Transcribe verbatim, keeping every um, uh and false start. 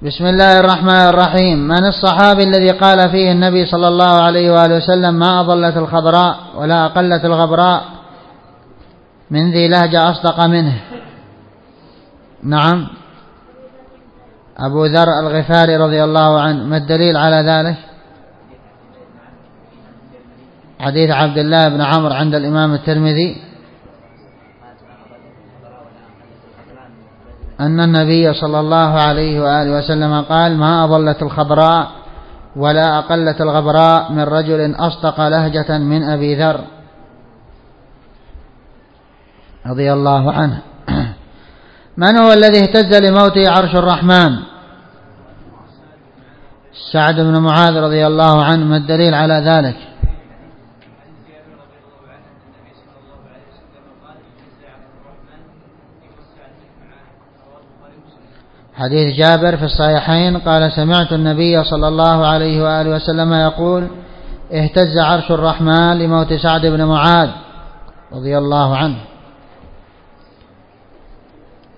بسم الله الرحمن الرحيم. من الصحابي الذي قال فيه النبي صلى الله عليه وآله وسلم ما أضلت الخضراء ولا أقلت الغبراء من ذي لهجة أصدق منه؟ نعم، أبو ذر الغفاري رضي الله عنه. ما الدليل على ذلك؟ حديث عبد الله بن عمرو عند الإمام الترمذي أن النبي صلى الله عليه وآله وسلم قال ما أضلت الخضراء ولا أقلت الغبراء من رجل أصدق لهجة من أبي ذر رضي الله عنه. من هو الذي اهتز لموته عرش الرحمن؟ سعد بن معاذ رضي الله عنه. ما الدليل على ذلك؟ حديث جابر في الصحيحين قال سمعت النبي صلى الله عليه وآله وسلم يقول اهتز عرش الرحمن لموت سعد بن معاذ رضي الله عنه.